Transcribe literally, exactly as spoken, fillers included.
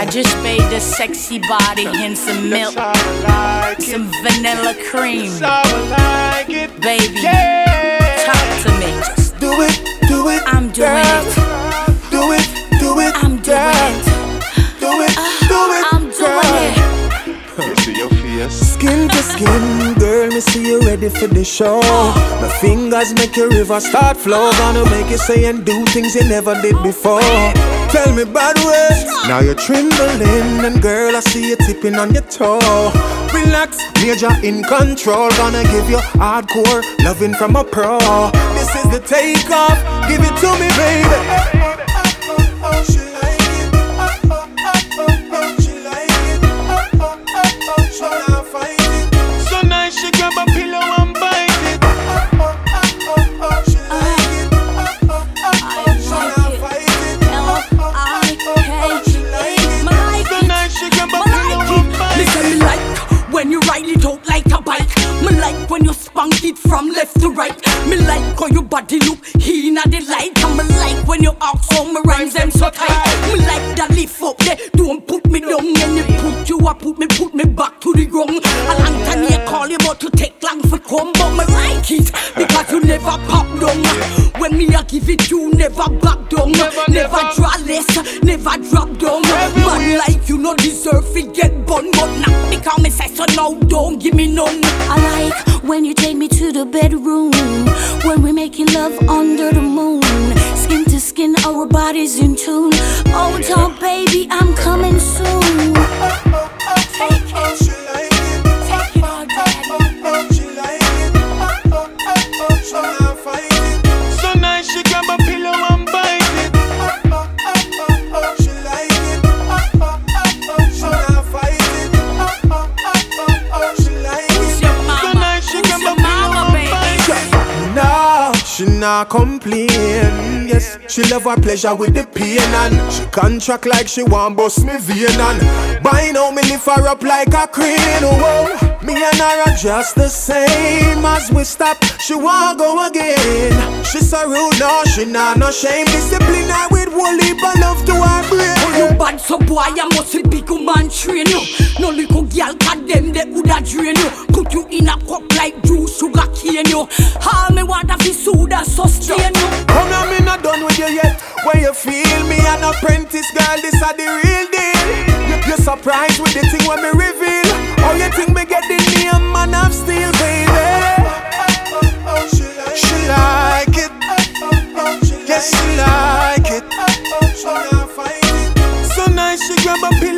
just made a sexy body and some milk, like some vanilla cream. That's how I like it. Baby, Yeah. talk to me. Just do it, do it. I'm doing girl. it. Do it, do it. I'm doing girl. it. Do it, Uh, do it. I'm doing girl. it. You see your face. Skin to skin, girl, me see you ready for the show. My fingers make your river start flow. Gonna make you say and do things you never did before. Tell me bad ways. Now you're trembling, and girl, I see you tipping on your toe. Relax, major in control. Gonna give you hardcore loving from a pro. This is the takeoff. Give it to me, baby. She like it. She like it. She not fight it. So nice, she grab a pillow and bite it. She like it. She not fight it. She like it. So nice, she grab a pillow and bite it. Listen, me like when you ride it out like a bike. Me like when you spank it from left to right. Me like how your body look inna the light. And me like when you ask how me rhymes them so tight. Me like that lift up there, don't put me down. When you put you up, put me, put me back to the ground. A long time you call you, but to take long for come. But me like it because you never pop down. When me a give it, you never back down. Never draw less, never drop down. Man like you no deserve it get bun, but not because me say so now. Don't give me none. I like when you take me to the bedroom, when we making love under the moon, skin to skin, our bodies in tune. Oh, talk, baby, I'm coming soon. Take it, She like it. take it all, daddy. She like it. She not fight it. So nice, she grab a pillow and bite it. She like it. She not fight it. She like it. Who's your So mama? nice, she Who's grab your a pillow mama, and baby? bite it. No, she not complain. Yes, she love her pleasure with the pain, and she contract like she want bust me vein. And by now me lift her up like a crane. Whoa, me and her are just the same. As we stop, she want go again. She so rude, no, she not no shame. Discipline her with one leap of love to her brain. Oh, you bad so boy, I must be big man train you. No little girl can them they woulda drain you. Put you in a cup like juice, sugar cane you. How me want to be soda sustain you. Come on, me not done with you yet. When you feel me an apprentice, girl, this are the real deal. You, you're surprised with the thing when me reveal. Oh, you think me get the name man of steel, baby? She like it. Yes, she like it. So nice, she grab a pillow